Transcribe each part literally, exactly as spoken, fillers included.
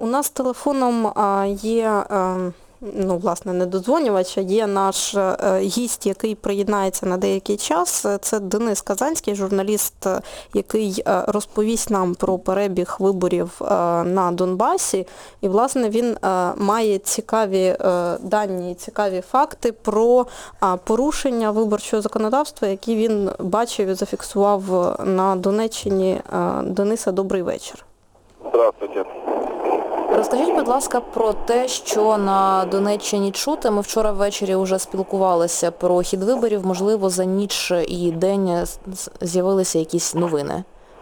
У нас телефоном є, ну, власне, не додзвонювач, а є наш гість, який приєднається на деякий час. Це Денис Казанський, журналіст, який розповість нам про перебіг виборів на Донбасі. І, власне, він має цікаві дані, цікаві факти про порушення виборчого законодавства, які він бачив і зафіксував на Донеччині. Дениса, добрий вечір. Здравствуйте. Розкажіть, будь ласка, про те, що на Донеччині чути. Ми вчора ввечері вже спілкувалися про хід виборів. Можливо, за ніч і день з'явилися якісь новини?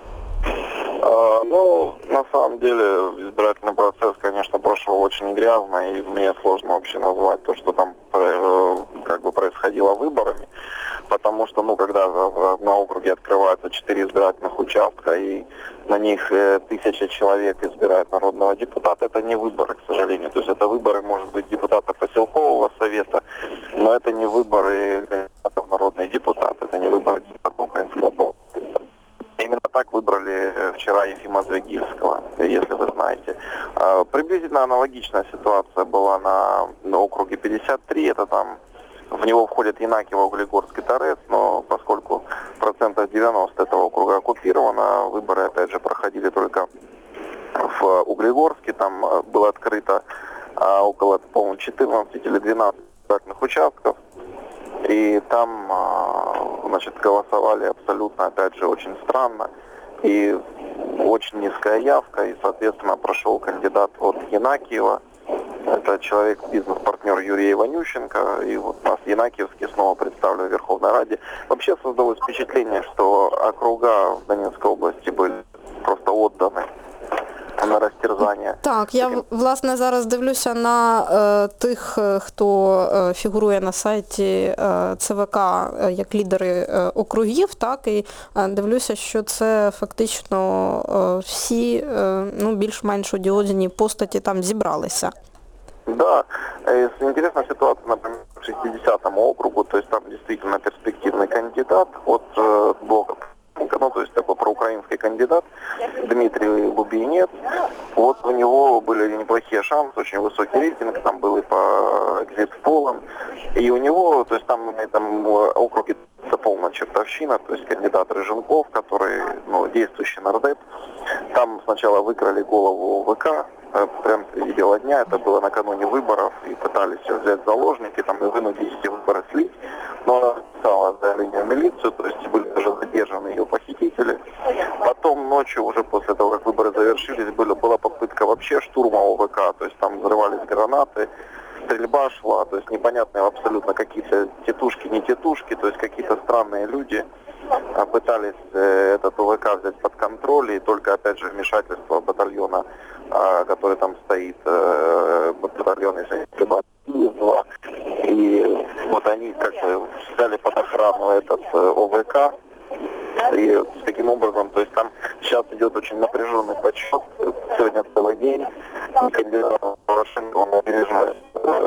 А, ну, на самом деле, избирательный процесс, конечно, прошел очень грязно, и мне сложно вообще назвать то, что там как бы происходило выборами, потому что, ну, когда на округе открывается четыре избирательных участка, и на них тысяча человек избирает народного депутата, это не выборы, к сожалению. То есть это выборы, может быть, депутата поселкового совета, но это не выборы кандидатов в народные депутаты, это не выборы депутатов украинского полка. Именно так выбрали вчера Ефима Звягильского, если вы знаете. Приблизительно аналогичная ситуация была на, на округе пятьдесят три, это там в него входит Янакиево, Углегорск и Торец, но поскольку процентов девяносто этого округа оккупировано, выборы опять же проходили только в Углегорске, там было открыто около, по-моему, четырнадцать или двенадцать избирательных участков. И там, значит, голосовали абсолютно, опять же, очень странно. И очень низкая явка, и, соответственно, прошел кандидат от Янакиева. Это человек, бизнес-партнер Юрия Иванющенко. И вот нас Янакиевский снова представлен в Верховной Раде. Вообще создалось впечатление, что округа в Донецкой области были просто отданы на розтерзання. Так, я, власне, зараз дивлюся на е, тих, хто е, фігурує на сайті е, ЦВК е, як лідери е, округів, так, і е, дивлюся, що це фактично е, всі е, ну, більш-менш одіозні постаті там зібралися. Да, интересная ситуация, например, в шестидесятом округу, то есть там действительно перспективный кандидат от э, блока, ну, то есть такой проукраинский кандидат Дмитрий Лубинец. Вот у него были неплохие шансы, очень высокий рейтинг, там был и по экзит-полам. И у него, то есть там на этом округе полная чертовщина, то есть кандидат Рыженков, который, ну, действующий нардеп. Там сначала выкрали голову ВК, прям среди бела дня, это было накануне выборов, и пытались ее взять в заложники, там и вынудить эти выборы слить. Но она написала заявление в милицию, то есть были даже задержаны ее похитители. Потом ночью, уже после того, как выборы завершились, была, была попытка вообще штурма ОВК, то есть там взрывались гранаты, стрельба шла, то есть непонятные абсолютно какие-то тетушки, не тетушки, то есть какие-то странные люди пытались этот ОВК взять под контроль, и только, опять же, вмешательство батальона, который там стоит, батальон, если не два, и вот они как бы взяли под охрану этот ОВК, и таким образом, то есть там сейчас идет очень напряженный подсчет, сегодня целый день, кандидат Порошенко, он опережает,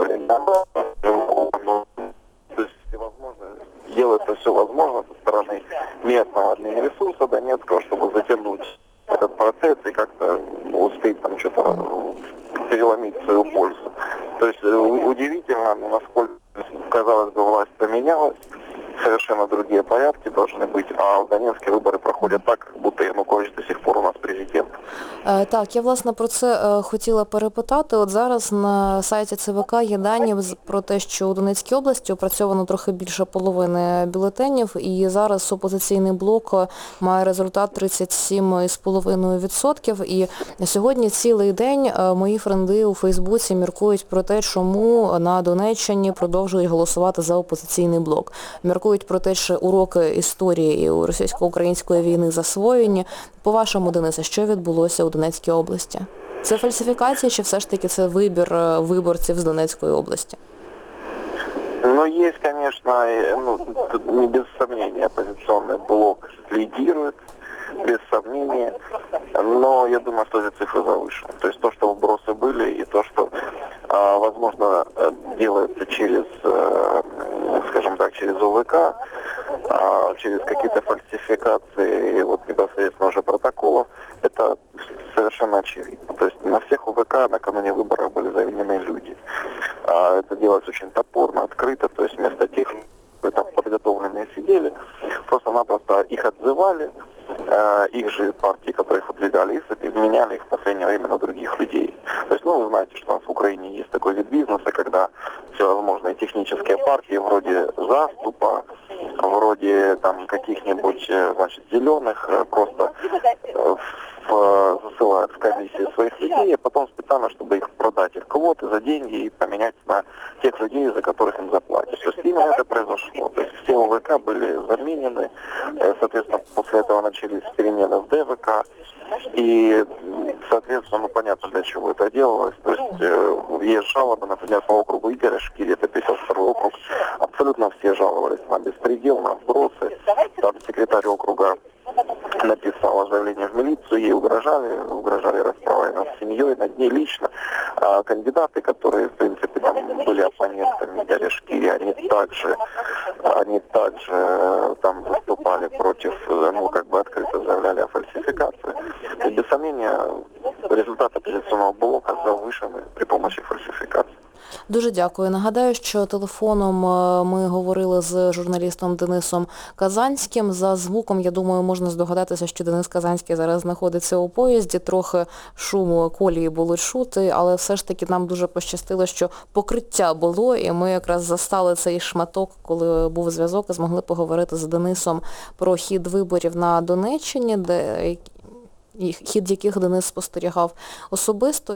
то есть всевозможно, делается все возможно со стороны местного админресурса Донецкого, чтобы затянуть этот процесс и как-то успеть там что-то переломить в свою пользу. То есть удивительно, насколько, казалось бы, власть поменялась, совершенно другие порядки должны быть, а в Донецке вибори проходять так, як будто Янукович до сих пор у нас президент. Так, я, власне, про це хотіла перепитати. От зараз на сайті ЦВК є дані про те, що у Донецькій області опрацьовано трохи більше половини бюлетенів, і зараз опозиційний блок має результат тридцять сім цілих п'ять десятих відсотка. І сьогодні цілий день мої френди у Фейсбуці міркують про те, чому на Донеччині продовжують голосувати за опозиційний блок. Міркують про те, що уроки історії у російсько-української війни засвоєні. По-вашому, Денисе, що відбулося у Донецькій області? Це фальсифікація чи все ж таки це вибір виборців з Донецької області? Ну, есть, конечно, ну, не без сомнения, оппозиционный блок лидирует, без сомнения, но я думаю, что эти цифры завышены. То есть то, что вбросы были, и то, что, возможно, делается через, скажем так, через ОВК, через какие-то фальсификации, вот непосредственно уже протоколов, это совершенно очевидно. То есть на всех ОВК ЦВК накануне выборов были заведены люди. А, это делается очень топорно, открыто, то есть вместо тех, кто там подготовленные сидели, просто-напросто их отзывали, э, их же партии, которые их выдвигали, и меняли их в последнее время на других людей. То есть, ну, вы знаете, что у нас в Украине есть такой вид бизнеса, когда всевозможные технические партии вроде заступа, вроде там каких-нибудь, э, значит, зеленых, э, просто э, в, засылают в комиссии своих людей, а потом специально, чтобы их продать, их квоты за деньги и поменять на тех людей, за которых им заплатят. То есть именно это произошло. То есть все ОВК были заменены, э, соответственно, после этого начались перемены в ДВК, и, соответственно, ну, понятно, для чего это делалось. То есть э, есть жалобы, например, по округу Игоря Шкири, это пятьдесят второй округ, абсолютно все жаловались на беспредел, на вбросы. Там секретарь округа написала заявление в милицию, ей угрожали, угрожали расправой над семьей, над ней лично. А кандидаты, которые, в принципе, там были оппонентами Игоря Шкири, они также, они также э, там выступали против, э, ну, как бы открыто заявляли о фальсификации. И, без сомнения, результат оппозиционного блока завышены при помощи фальсификации. Дуже дякую. Нагадаю, що телефоном е, ми говорили з журналістом Денисом Казанським. За звуком, я думаю, можна здогадатися, що Денис Казанський зараз знаходиться у поїзді. Трохи шуму, колії будуть чути, але все ж таки нам дуже пощастило, що покриття було, і ми якраз застали цей шматок, коли був зв'язок, і змогли поговорити з Денисом про хід виборів на Донеччині, де і хід яких Денис спостерігав особисто.